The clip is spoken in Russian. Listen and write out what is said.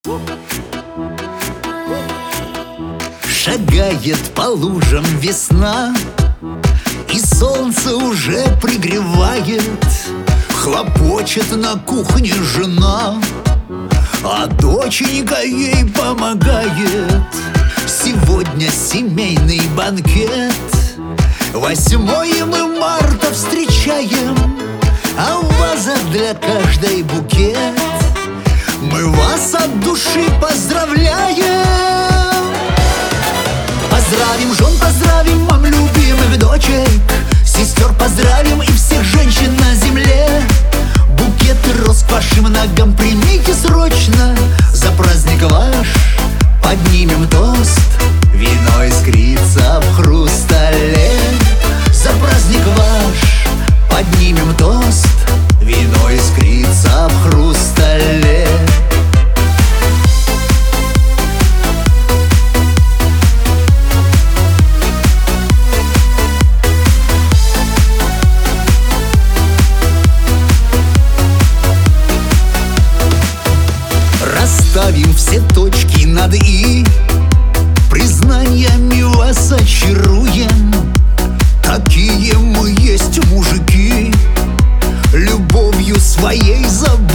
Шагает по лужам весна, и солнце уже пригревает. Хлопочет на кухне жена, а доченька ей помогает. Сегодня семейный банкет, 8 мы марта встречаем, а в вазах для каждой букет. Мы вас от души поздравляем. Поздравим жен, поздравим мам, любимых дочек, сестер поздравим и всех женщин на земле. Букеты роз к вашим ногам примите срочно. За праздник ваш поднимем тост, вино искрится в хрустале. За праздник ваш поднимем тост, вино искрится в хрустале. Расставим все точки над «и», признаниями вас очаруем. Такие мы есть мужики, любовью своей забудем.